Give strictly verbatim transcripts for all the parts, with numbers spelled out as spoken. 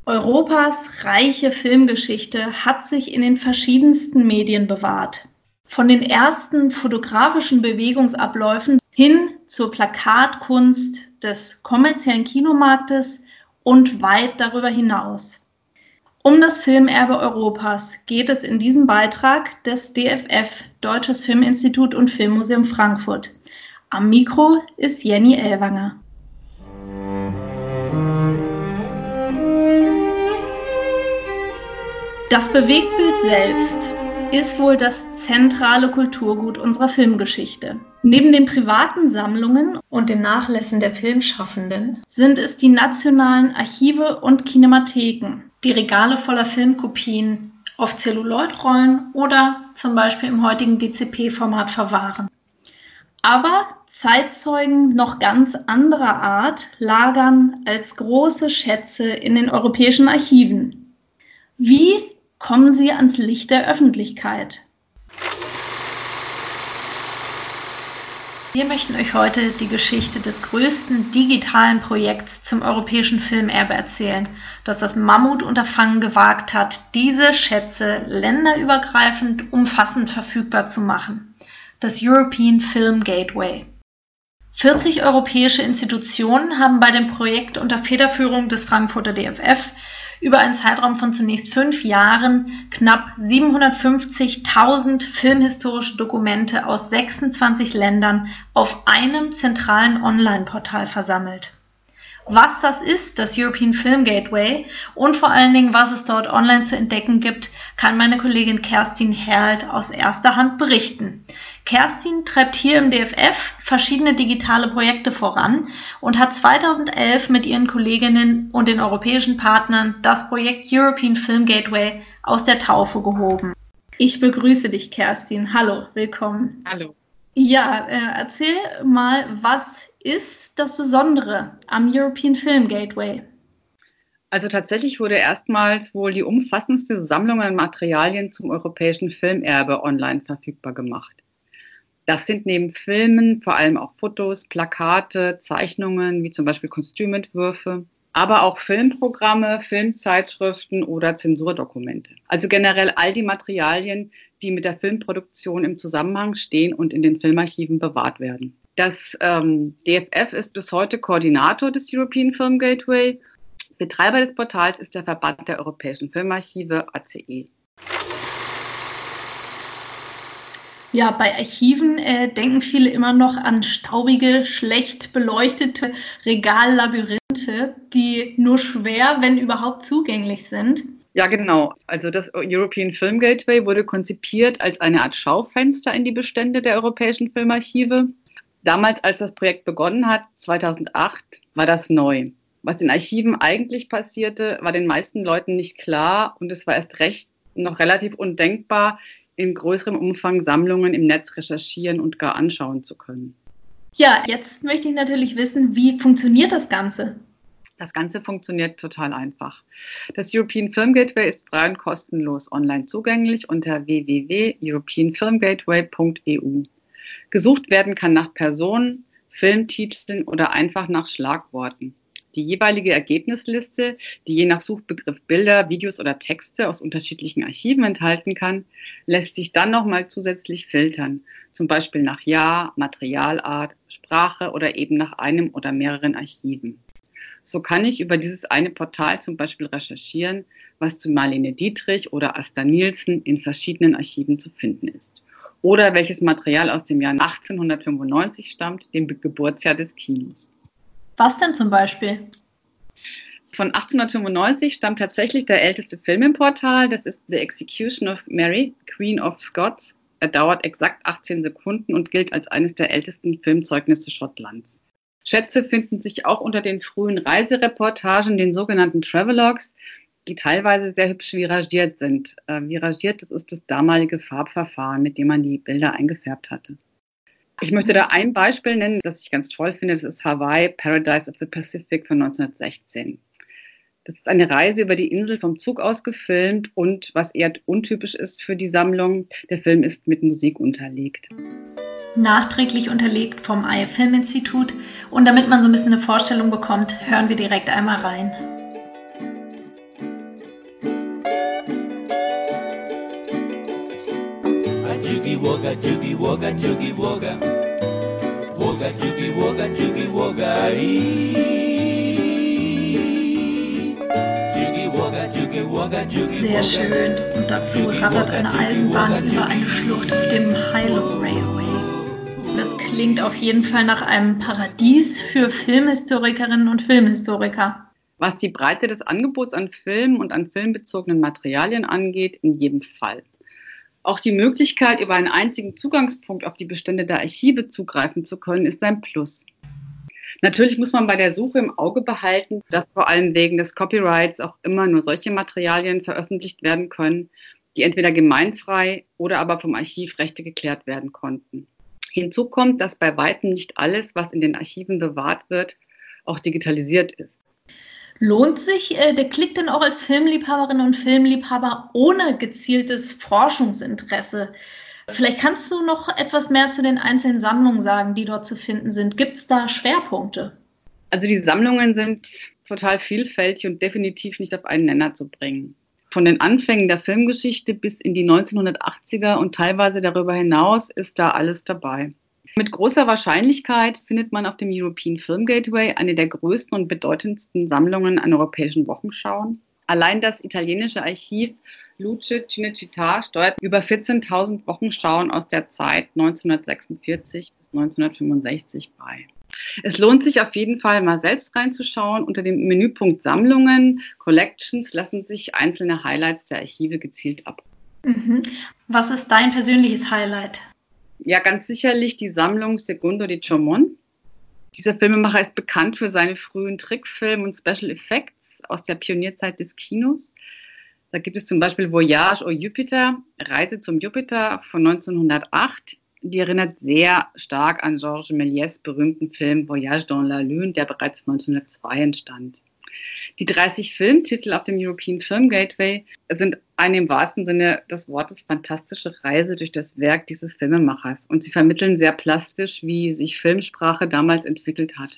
Europas reiche Filmgeschichte hat sich in den verschiedensten Medien bewahrt. Von den ersten fotografischen Bewegungsabläufen hin zur Plakatkunst des kommerziellen Kinomarktes und weit darüber hinaus. Um das Filmerbe Europas geht es in diesem Beitrag des D F F, Deutsches Filminstitut und Filmmuseum Frankfurt. Am Mikro ist Jenny Ellwanger. Das Bewegtbild selbst ist wohl das zentrale Kulturgut unserer Filmgeschichte. Neben den privaten Sammlungen und den Nachlässen der Filmschaffenden sind es die nationalen Archive und Kinematheken, die Regale voller Filmkopien auf Zelluloidrollen oder zum Beispiel im heutigen D C P-Format verwahren. Aber Zeitzeugen noch ganz anderer Art lagern als große Schätze in den europäischen Archiven. Wie kommen sie ans Licht der Öffentlichkeit? Wir möchten euch heute die Geschichte des größten digitalen Projekts zum europäischen Filmerbe erzählen, das das Mammutunterfangen gewagt hat, diese Schätze länderübergreifend umfassend verfügbar zu machen. Das European Film Gateway. vierzig europäische Institutionen haben bei dem Projekt unter Federführung des Frankfurter D F F über einen Zeitraum von zunächst fünf Jahren knapp siebenhundertfünfzigtausend filmhistorische Dokumente aus sechsundzwanzig Ländern auf einem zentralen Online-Portal versammelt. Was das ist, das European Film Gateway, und vor allen Dingen, was es dort online zu entdecken gibt, kann meine Kollegin Kerstin Herlt aus erster Hand berichten. Kerstin treibt hier im D F F verschiedene digitale Projekte voran und hat zweitausendelf mit ihren Kolleginnen und den europäischen Partnern das Projekt European Film Gateway aus der Taufe gehoben. Ich begrüße dich, Kerstin. Hallo, willkommen. Hallo. Ja, äh, erzähl mal, was ist das Besondere am European Film Gateway? Also tatsächlich wurde erstmals wohl die umfassendste Sammlung an Materialien zum europäischen Filmerbe online verfügbar gemacht. Das sind neben Filmen vor allem auch Fotos, Plakate, Zeichnungen, wie zum Beispiel Kostümentwürfe, aber auch Filmprogramme, Filmzeitschriften oder Zensurdokumente. Also generell all die Materialien, die mit der Filmproduktion im Zusammenhang stehen und in den Filmarchiven bewahrt werden. Das ähm, D F F ist bis heute Koordinator des European Film Gateway. Betreiber des Portals ist der Verband der Europäischen Filmarchive, A C E. Ja, bei Archiven äh, denken viele immer noch an staubige, schlecht beleuchtete Regallabyrinthe, die nur schwer, wenn überhaupt, zugänglich sind. Ja, genau. Also das European Film Gateway wurde konzipiert als eine Art Schaufenster in die Bestände der Europäischen Filmarchive. Damals, als das Projekt begonnen hat, zweitausendacht, war das neu. Was in Archiven eigentlich passierte, war den meisten Leuten nicht klar und es war erst recht noch relativ undenkbar, in größerem Umfang Sammlungen im Netz recherchieren und gar anschauen zu können. Ja, jetzt möchte ich natürlich wissen, wie funktioniert das Ganze? Das Ganze funktioniert total einfach. Das European Film Gateway ist frei und kostenlos online zugänglich unter w w w punkt european film gateway punkt e u. Gesucht werden kann nach Personen, Filmtiteln oder einfach nach Schlagworten. Die jeweilige Ergebnisliste, die je nach Suchbegriff Bilder, Videos oder Texte aus unterschiedlichen Archiven enthalten kann, lässt sich dann nochmal zusätzlich filtern, zum Beispiel nach Jahr, Materialart, Sprache oder eben nach einem oder mehreren Archiven. So kann ich über dieses eine Portal zum Beispiel recherchieren, was zu Marlene Dietrich oder Asta Nielsen in verschiedenen Archiven zu finden ist. Oder welches Material aus dem Jahr achtzehnhundertfünfundneunzig stammt, dem Geburtsjahr des Kinos. Was denn zum Beispiel? Von achtzehnhundertfünfundneunzig stammt tatsächlich der älteste Film im Portal. Das ist The Execution of Mary, Queen of Scots. Er dauert exakt achtzehn Sekunden und gilt als eines der ältesten Filmzeugnisse Schottlands. Schätze finden sich auch unter den frühen Reisereportagen, den sogenannten Travelogues, die teilweise sehr hübsch viragiert sind. Äh, viragiert, das ist das damalige Farbverfahren, mit dem man die Bilder eingefärbt hatte. Ich möchte da ein Beispiel nennen, das ich ganz toll finde. Das ist Hawaii, Paradise of the Pacific von neunzehnhundertsechzehn. Das ist eine Reise über die Insel vom Zug aus gefilmt und was eher untypisch ist für die Sammlung, der Film ist mit Musik unterlegt. Nachträglich unterlegt vom I F Filminstitut, und damit man so ein bisschen eine Vorstellung bekommt, hören wir direkt einmal rein. Jugi Woga, Jugi Woga, Jugi Woga. Woga, Jugi Woga, Jugi Woga. Jugi Woga, Jugi Woga, Jugi Woga. Sehr schön. Und dazu rattert eine Eisenbahn über eine Schlucht auf dem Hilo Railway. Das klingt auf jeden Fall nach einem Paradies für Filmhistorikerinnen und Filmhistoriker. Was die Breite des Angebots an Filmen und an filmbezogenen Materialien angeht, in jedem Fall. Auch die Möglichkeit, über einen einzigen Zugangspunkt auf die Bestände der Archive zugreifen zu können, ist ein Plus. Natürlich muss man bei der Suche im Auge behalten, dass vor allem wegen des Copyrights auch immer nur solche Materialien veröffentlicht werden können, die entweder gemeinfrei oder aber vom Archiv Rechte geklärt werden konnten. Hinzu kommt, dass bei weitem nicht alles, was in den Archiven bewahrt wird, auch digitalisiert ist. Lohnt sich äh, der Klick denn auch als Filmliebhaberin und Filmliebhaber ohne gezieltes Forschungsinteresse? Vielleicht kannst du noch etwas mehr zu den einzelnen Sammlungen sagen, die dort zu finden sind. Gibt es da Schwerpunkte? Also die Sammlungen sind total vielfältig und definitiv nicht auf einen Nenner zu bringen. Von den Anfängen der Filmgeschichte bis in die neunzehnhundertachtziger und teilweise darüber hinaus ist da alles dabei. Mit großer Wahrscheinlichkeit findet man auf dem European Film Gateway eine der größten und bedeutendsten Sammlungen an europäischen Wochenschauen. Allein das italienische Archiv Luce Cinecittà steuert über vierzehntausend Wochenschauen aus der Zeit neunzehnhundertsechsundvierzig bis neunzehnhundertfünfundsechzig bei. Es lohnt sich auf jeden Fall, mal selbst reinzuschauen. Unter dem Menüpunkt Sammlungen, Collections lassen sich einzelne Highlights der Archive gezielt ab. Mhm. Was ist dein persönliches Highlight? Ja, ganz sicherlich die Sammlung Segundo di Ciomon. Dieser Filmemacher ist bekannt für seine frühen Trickfilme und Special Effects aus der Pionierzeit des Kinos. Da gibt es zum Beispiel Voyage au Jupiter, Reise zum Jupiter von neunzehnhundertacht. Die erinnert sehr stark an Georges Méliès' berühmten Film Voyage dans la Lune, der bereits neunzehnhundertzwei entstand. Die dreißig Filmtitel auf dem European Film Gateway sind eine im wahrsten Sinne des Wortes fantastische Reise durch das Werk dieses Filmemachers. Und sie vermitteln sehr plastisch, wie sich Filmsprache damals entwickelt hat.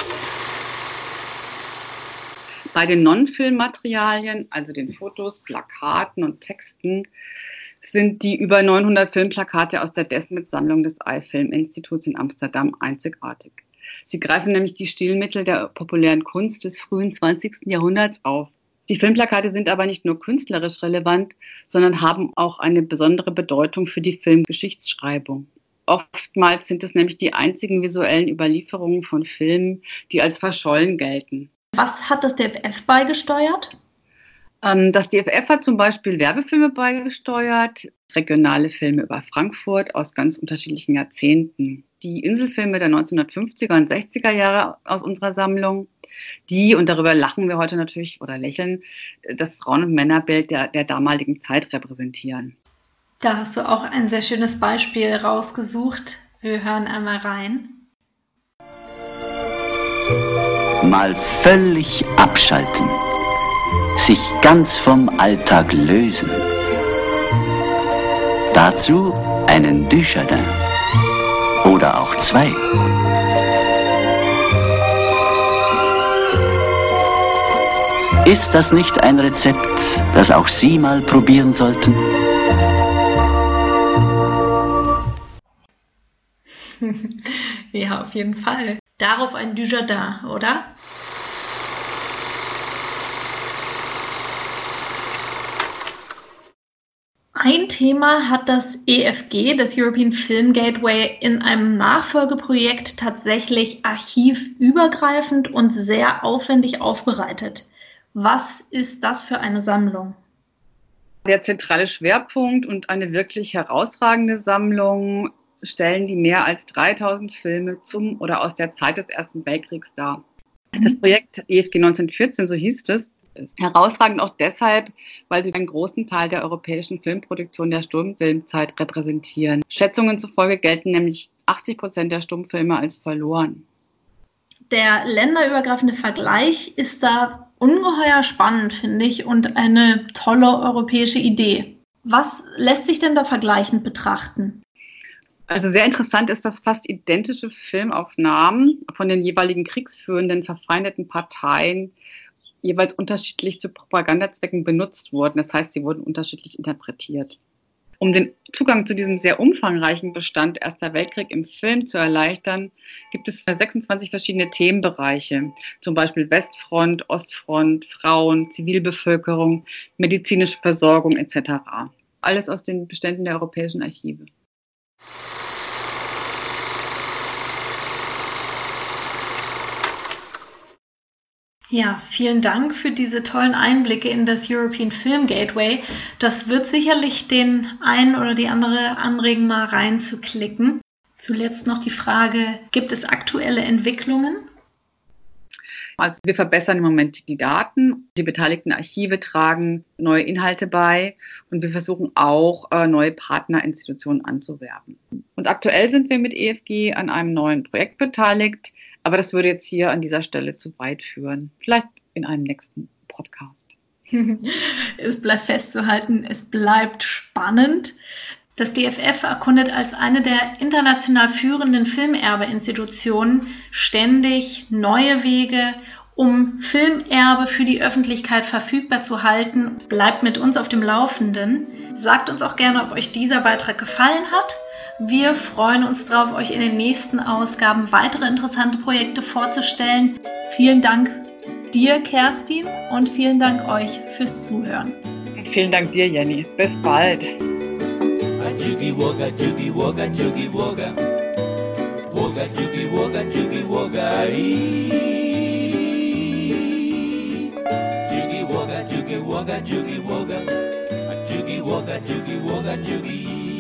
Bei den Non-Filmmaterialien, also den Fotos, Plakaten und Texten, sind die über neunhundert Filmplakate aus der Desmet-Sammlung des Eye-Film-Instituts in Amsterdam einzigartig. Sie greifen nämlich die Stilmittel der populären Kunst des frühen zwanzigsten Jahrhunderts auf. Die Filmplakate sind aber nicht nur künstlerisch relevant, sondern haben auch eine besondere Bedeutung für die Filmgeschichtsschreibung. Oftmals sind es nämlich die einzigen visuellen Überlieferungen von Filmen, die als verschollen gelten. Was hat das D F F beigesteuert? Das D F F hat zum Beispiel Werbefilme beigesteuert, regionale Filme über Frankfurt aus ganz unterschiedlichen Jahrzehnten. Die Inselfilme der neunzehnhundertfünfziger und sechziger Jahre aus unserer Sammlung, die, und darüber lachen wir heute natürlich oder lächeln, das Frauen- und Männerbild der, der damaligen Zeit repräsentieren. Da hast du auch ein sehr schönes Beispiel rausgesucht. Wir hören einmal rein. Mal völlig abschalten. Sich ganz vom Alltag lösen. Dazu einen Dujardin. Oder auch zwei. Ist das nicht ein Rezept, das auch Sie mal probieren sollten? Ja, auf jeden Fall. Darauf ein Dujardin, oder? Ein Thema hat das E F G, das European Film Gateway, in einem Nachfolgeprojekt tatsächlich archivübergreifend und sehr aufwendig aufbereitet. Was ist das für eine Sammlung? Der zentrale Schwerpunkt und eine wirklich herausragende Sammlung stellen die mehr als dreitausend Filme zum oder aus der Zeit des Ersten Weltkriegs dar. Das Projekt E F G neunzehnhundertvierzehn, so hieß es, ist herausragend auch deshalb, weil sie einen großen Teil der europäischen Filmproduktion der Stummfilmzeit repräsentieren. Schätzungen zufolge gelten nämlich achtzig Prozent der Stummfilme als verloren. Der länderübergreifende Vergleich ist da ungeheuer spannend, finde ich, und eine tolle europäische Idee. Was lässt sich denn da vergleichend betrachten? Also sehr interessant ist, dass fast identische Filmaufnahmen von den jeweiligen kriegsführenden verfeindeten Parteien jeweils unterschiedlich zu Propagandazwecken benutzt wurden. Das heißt, sie wurden unterschiedlich interpretiert. Um den Zugang zu diesem sehr umfangreichen Bestand Erster Weltkrieg im Film zu erleichtern, gibt es sechsundzwanzig verschiedene Themenbereiche, zum Beispiel Westfront, Ostfront, Frauen, Zivilbevölkerung, medizinische Versorgung et cetera. Alles aus den Beständen der europäischen Archive. Ja, vielen Dank für diese tollen Einblicke in das European Film Gateway. Das wird sicherlich den einen oder die andere anregen, mal reinzuklicken. Zuletzt noch die Frage, gibt es aktuelle Entwicklungen? Also wir verbessern im Moment die Daten. Die beteiligten Archive tragen neue Inhalte bei und wir versuchen auch, neue Partnerinstitutionen anzuwerben. Und aktuell sind wir mit E F G an einem neuen Projekt beteiligt. Aber das würde jetzt hier an dieser Stelle zu weit führen. Vielleicht in einem nächsten Podcast. Es bleibt festzuhalten, es bleibt spannend. Das D F F erkundet als eine der international führenden Filmerbeinstitutionen ständig neue Wege, um Filmerbe für die Öffentlichkeit verfügbar zu halten. Bleibt mit uns auf dem Laufenden. Sagt uns auch gerne, ob euch dieser Beitrag gefallen hat. Wir freuen uns darauf, euch in den nächsten Ausgaben weitere interessante Projekte vorzustellen. Vielen Dank dir, Kerstin, und vielen Dank euch fürs Zuhören. Vielen Dank dir, Jenny. Bis bald. Jugi woga, jugi woga, jugi woga. Woga, jugi woga, jugi woga. Jugi woga, jugi woga, jugi woga. Jugi woga, jugi woga, jugi.